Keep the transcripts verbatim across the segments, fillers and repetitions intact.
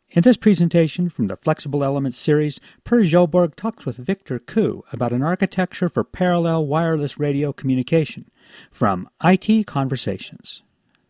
In this presentation from the Flexible Elements series, Per Sjoberg talks with Victor Koo about an architecture for parallel wireless radio communication from I T Conversations.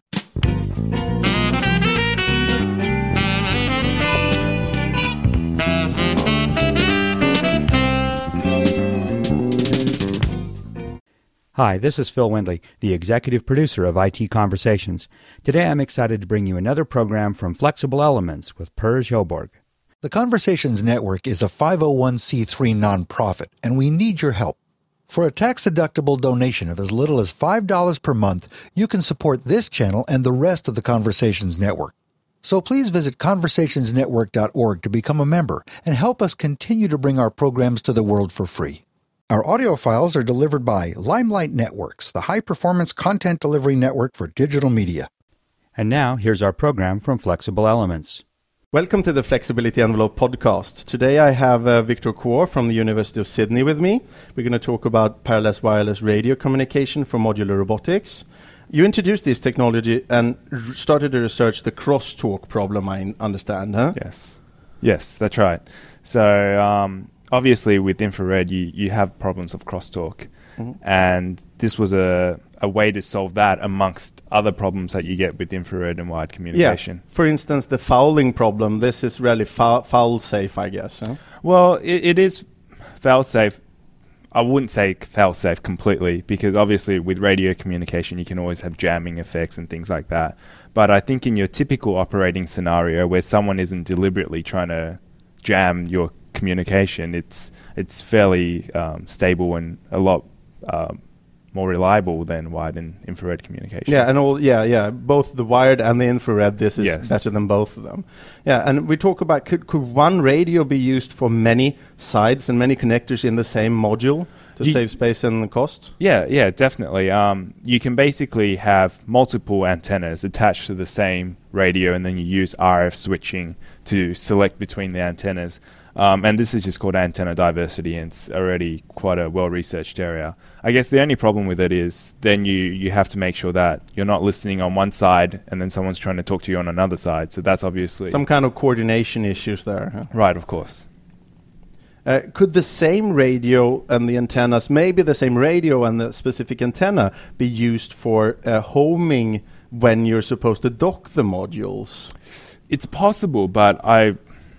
Hi, this is Phil Windley, the executive producer of I T Conversations. Today I'm excited to bring you another program from Flexible Elements with Per Sjoberg. The Conversations Network is a five oh one c three nonprofit, and we need your help. For a tax-deductible donation of as little as five dollars per month, you can support this channel and the rest of the Conversations Network. So please visit conversations network dot org to become a member and help us continue to bring our programs to the world for free. Our audio files are delivered by Limelight Networks, the high-performance content delivery network for digital media. And now, here's our program from Flexible Elements. Welcome to the Flexibility Envelope podcast. Today I have uh, Victor Koo from the University of Sydney with me. We're going to talk about parallel wireless radio communication for modular robotics. You introduced this technology and r- started to research the crosstalk problem, I understand, huh? Yes. Yes, that's right. So, um... obviously, with infrared, you, you have problems of crosstalk, mm-hmm. and this was a, a way to solve that amongst other problems that you get with infrared and wired communication. Yeah. For instance, the fouling problem, this is really foul, foul safe, I guess. Huh? Well, it, it is foul safe. I wouldn't say foul safe completely, because obviously with radio communication, you can always have jamming effects and things like that. But I think in your typical operating scenario where someone isn't deliberately trying to jam your communication, it's it's fairly um, stable and a lot uh, more reliable than wired and infrared communication. Yeah, and all yeah, yeah, both the wired and the infrared. This is yes. better than both of them. Yeah, and we talk about could could one radio be used for many sides and many connectors in the same module to you save space and cost? Yeah, yeah, definitely. Um, you can basically have multiple antennas attached to the same radio, and then you use R F switching to select between the antennas. Um, and this is just called antenna diversity, and it's already quite a well-researched area. I guess the only problem with it is then you, you have to make sure that you're not listening on one side and then someone's trying to talk to you on another side. So that's obviously... some kind of coordination issues there. Huh? Right, of course. Uh, could the same radio and the antennas, maybe the same radio and the specific antenna, be used for uh, homing when you're supposed to dock the modules? It's possible, but I...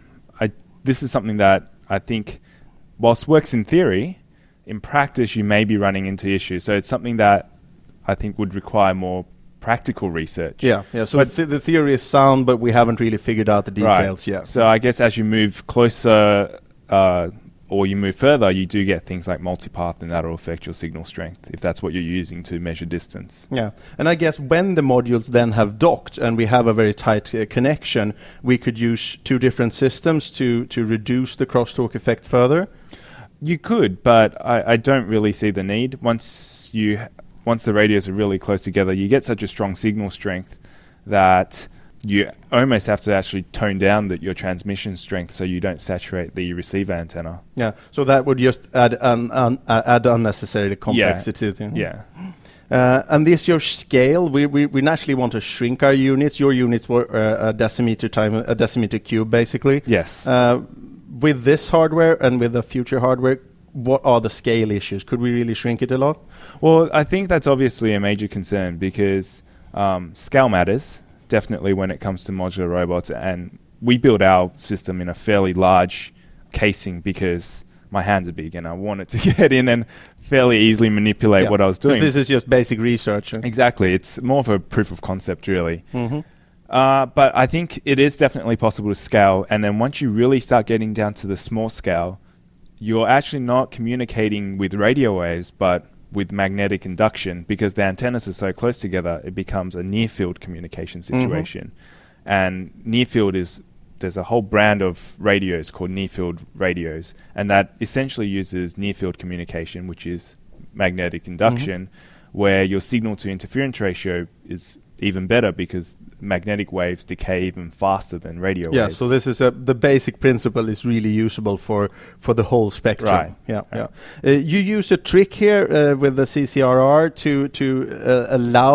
this is something that I think, whilst works in theory, in practice you may be running into issues. So it's something that I think would require more practical research. Yeah, yeah. So th- the theory is sound, but we haven't really figured out the details right. yet. So I guess as you move closer uh, or you move further, you do get things like multipath, and that will affect your signal strength if that's what you're using to measure distance. Yeah, and I guess when the modules then have docked and we have a very tight uh, connection, we could use two different systems to, to reduce the crosstalk effect further? You could, but I, I don't really see the need. Once you, once the radios are really close together, you get such a strong signal strength that you almost have to actually tone down the, your transmission strength so you don't saturate the receiver antenna. Yeah, so that would just add un, un, uh, add unnecessary complexity. Yeah. yeah. Uh, and this your scale. We, we we naturally want to shrink our units. Your units were uh, a decimeter time a decimeter cube, basically. Yes. Uh, with this hardware and with the future hardware, what are the scale issues? Could we really shrink it a lot? Well, I think that's obviously a major concern because um, scale matters. Definitely when it comes to modular robots, and we build our system in a fairly large casing because my hands are big and I wanted to get in and fairly easily manipulate yeah. what I was doing. This is just basic research. Right? Exactly. It's more of a proof of concept, really. Mm-hmm. Uh, but I think it is definitely possible to scale, and then once you really start getting down to the small scale, you're actually not communicating with radio waves, but with magnetic induction, because the antennas are so close together, it becomes a near-field communication situation. Mm-hmm. And near-field is, there's a whole brand of radios called near-field radios, and that essentially uses near-field communication, which is magnetic induction, mm-hmm. where your signal-to-interference ratio is even better because magnetic waves decay even faster than radio yeah, waves. Yeah, so this is a, the basic principle is really usable for, for the whole spectrum. Right. Yeah, right. yeah. Uh, you use a trick here uh, with the C C R R to to uh, allow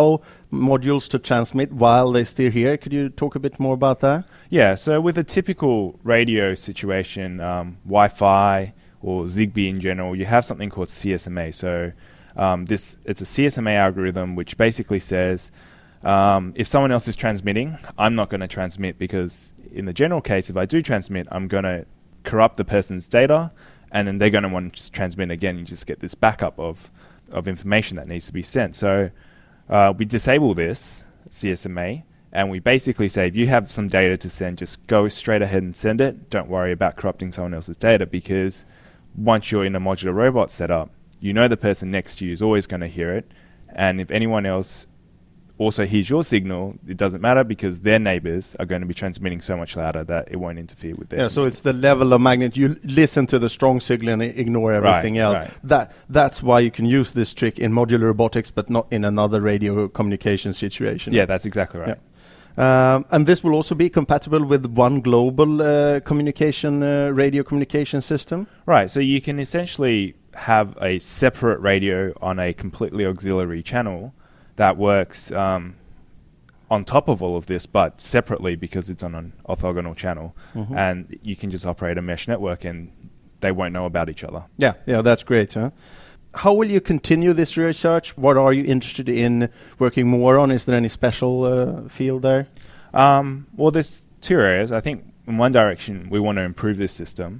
modules to transmit while they steer here. Could you talk a bit more about that? Yeah, so with a typical radio situation, um, Wi-Fi or Zigbee in general, you have something called C S M A. So um, this it's a C S M A algorithm which basically says um, if someone else is transmitting, I'm not going to transmit, because in the general case, if I do transmit, I'm going to corrupt the person's data, and then they're going to want to transmit again. You just get this backup of, of information that needs to be sent. So uh, we disable this C S M A, and we basically say, if you have some data to send, just go straight ahead and send it. Don't worry about corrupting someone else's data, because once you're in a modular robot setup, you know the person next to you is always going to hear it. And if anyone else also hears your signal, it doesn't matter, because their neighbors are going to be transmitting so much louder that it won't interfere with them. Yeah, so it's the level of magnitude. You listen to the strong signal and ignore everything right, else. Right. That That's why you can use this trick in modular robotics, but not in another radio communication situation. Yeah, that's exactly right. Yeah. Um, and this will also be compatible with one global uh, communication, uh, radio communication system? Right, so you can essentially have a separate radio on a completely auxiliary channel that works um, on top of all of this, but separately, because it's on an orthogonal channel. Mm-hmm. And you can just operate a mesh network and they won't know about each other. Yeah, yeah, that's great. Huh? How will you continue this research? What are you interested in working more on? Is there any special uh, field there? Um, well, there's two areas. I think in one direction, we want to improve this system.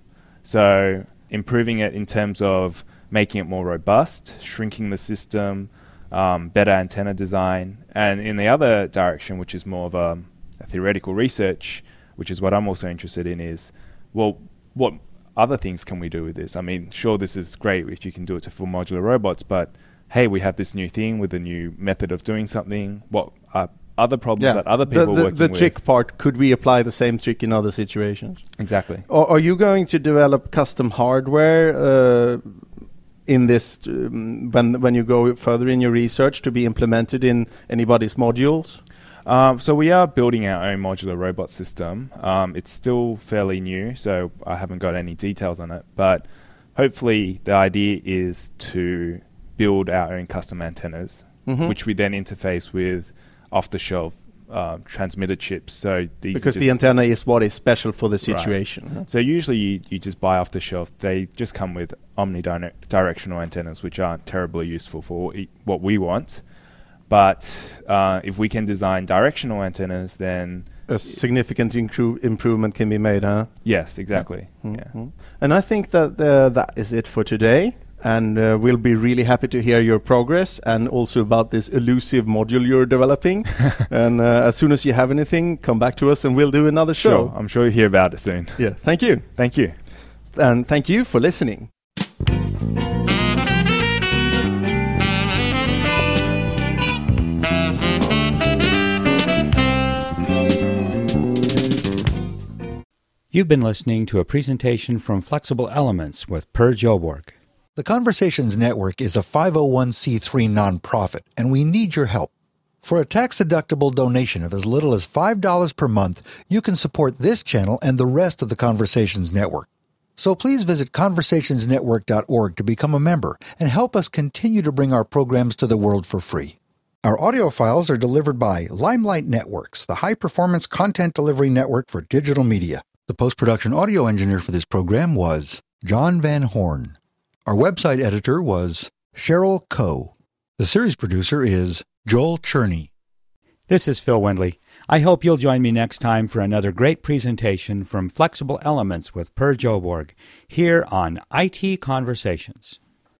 So improving it in terms of making it more robust, shrinking the system, um, better antenna design. And in the other direction, which is more of a, a theoretical research, which is what I'm also interested in, is, well, what other things can we do with this? I mean, sure, this is great if you can do it to full modular robots, but hey, we have this new thing with a new method of doing something. What are other problems yeah. that other people the, are the, working the with? The trick part, could we apply the same trick in other situations? Exactly. Or are you going to develop custom hardware uh, in this um, when when you go further in your research to be implemented in anybody's modules? Um, so we are building our own modular robot system. Um, it's still fairly new, so I haven't got any details on it. But hopefully the idea is to build our own custom antennas, mm-hmm. which we then interface with off-the-shelf uh, transmitter chips. So these because the antenna is what is special for the situation. Right. Huh? So usually you, you just buy off-the-shelf. They just come with omnidirectional antennas, which aren't terribly useful for what we want. But uh, if we can design directional antennas, then a significant incru- improvement can be made, huh? Yes, exactly. Mm-hmm. Yeah. And I think that uh, that is it for today. And uh, we'll be really happy to hear your progress and also about this elusive module you're developing. And uh, as soon as you have anything, come back to us and we'll do another show. Sure, I'm sure you'll hear about it soon. Yeah, thank you. Thank you. And thank you for listening. You've been listening to a presentation from Flexible Elements with Per Joborg. The Conversations Network is a five oh one c three nonprofit, and we need your help. For a tax-deductible donation of as little as five dollars per month, you can support this channel and the rest of the Conversations Network. So please visit conversations network dot org to become a member and help us continue to bring our programs to the world for free. Our audio files are delivered by Limelight Networks, the high-performance content delivery network for digital media. The post-production audio engineer for this program was John Van Horn. Our website editor was Cheryl Coe. The series producer is Joel Cherney. This is Phil Wendley. I hope you'll join me next time for another great presentation from Flexible Elements with Per Joborg here on I T Conversations.